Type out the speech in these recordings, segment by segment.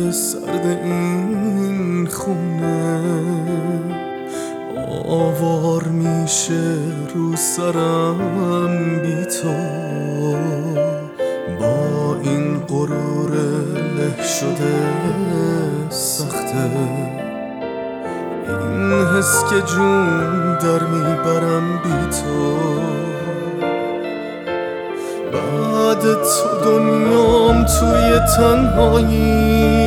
سرد این خونه آوار میشه رو سرم بی تو. با این غرور له شده سخته، این حس که جون در میبرم بی تو. بعد تو دنیام توی تنهایی،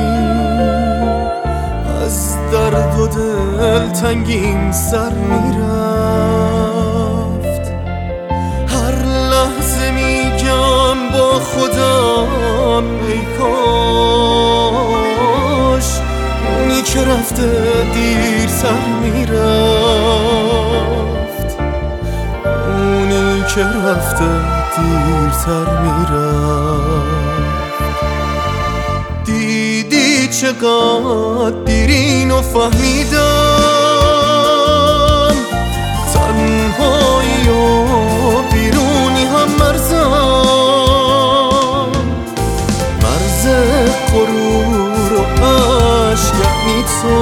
از درد و دلتنگیم سر میرفت. هر لحظه میگم با خودم ای کاش اونی که رفته دیر سر میرفت، اونی که رفته دیرتر میرفت. دیدی چقدر دیرینو فهمیدم، تنهایی و بیرونی هم مرزم، مرز غرور و عشق یعنی تو،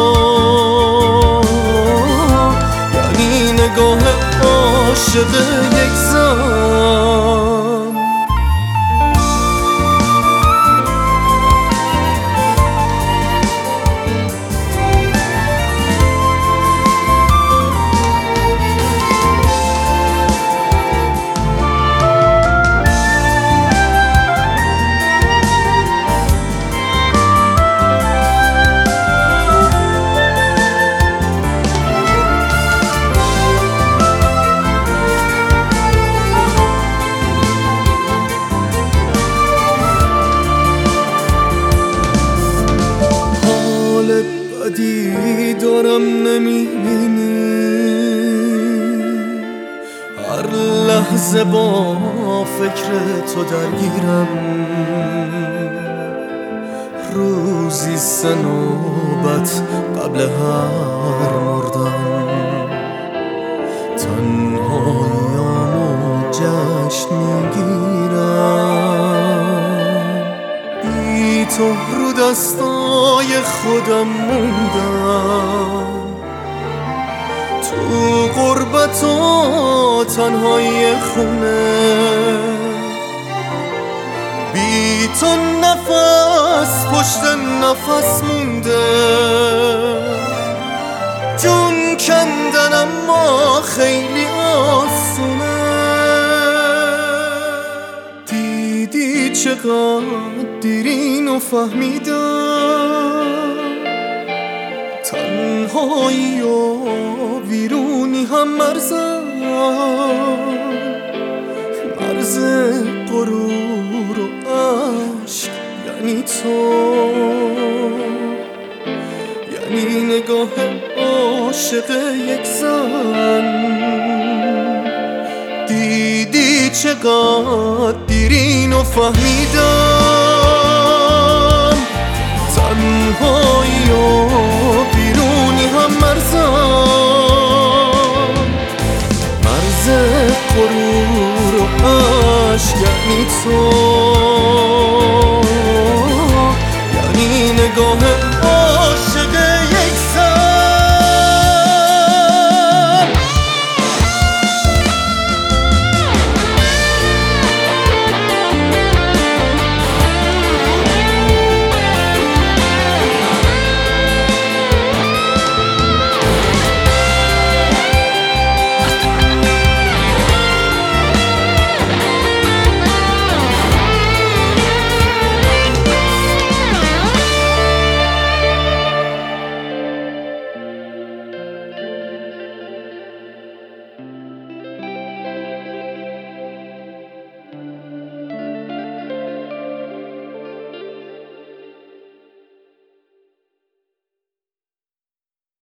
یعنی نگاه عاشق یک زن. بدی دارم نمیبینی، هر لحظه با فکر تو درگیرم. روزی 3 نوبت قبل هر مردن، تنهاییامو جشن میگیرم. بی تو رو دستای خودم موندم، تو غربت و تنهایی خونه. بی تو نفس پشت نفس مونده، جون کندن اما خیلی آسونه. دیدی چقدر دیرینو فهمیدم، تنهایی و ویرونی هم مرزم، مرز غرور و عشق یعنی تو، یعنی نگاه عاشق یک زن. دیدی چقدر دیرینو فهمیدم، تنهایی و بیرونی هم مرزم، مرز غرور و عشق یعنی تو.